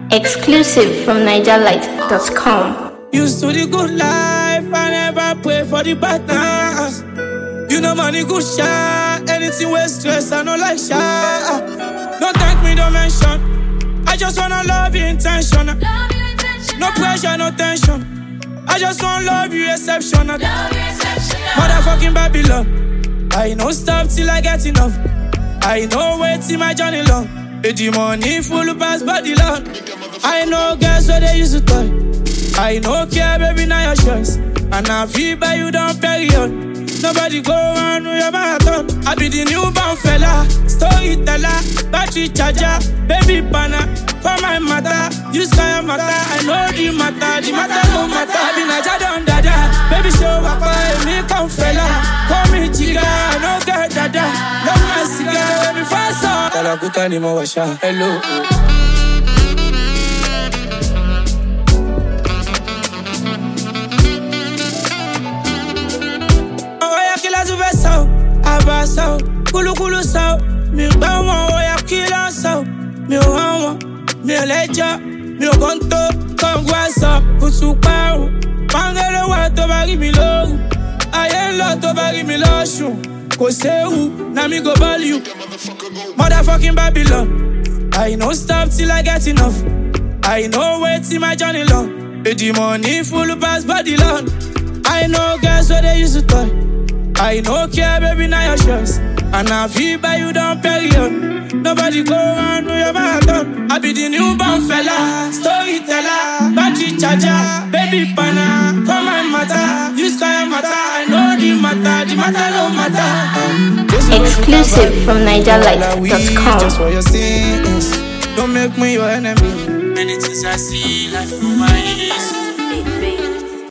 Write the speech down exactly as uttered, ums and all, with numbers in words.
Exclusive from niger light dot com. Used to the good life, I never pray for the bad times. You know money good shot, anything with stress, I no like shot. Don't thank me, don't mention. I just wanna love you intentional. No pressure, no tension. I just wanna love you exceptional. Motherfucking Babylon. I no stop till I get enough. I know wait till my journey long. The money full pass body long. I know girls where they used to toy. I know care baby now your choice. And I feel by you down period. Nobody go on with your marathon. I be the newborn fella, storyteller, battery charger, baby banner. For my matter, you sky matter. I know the matter, the matter no matter. I be Naja don dada, baby show up, me come fella. Call me chica, no girl dada. Love my cigar, baby fast on. Tala kuta ni mo washa, hello. Abaso, kulu kulu so, mi gba won o ya kilo so, mi o han won, mi o lejo, mi o konto, kongwa so, kutu pa o, pangele wa to ba ri mi loru, aye lo to ba ri mi losun, ko sewu, na mi go ball you, motherfucking Babylon. I no stop till I get enough, I no wait till my journey long, the money full pass body long, I know girls where they used to toy. I no care, baby, now your choice. And I feel by you down period. Nobody go on with your marathon. I be the newborn fella, storyteller, battery charger, baby banner. For my matter, you sky matter. I know the matter, the matter no matter. Exclusive from niger light dot com. Just for your sins, don't make me your enemy. Many things I see, life through my eyes.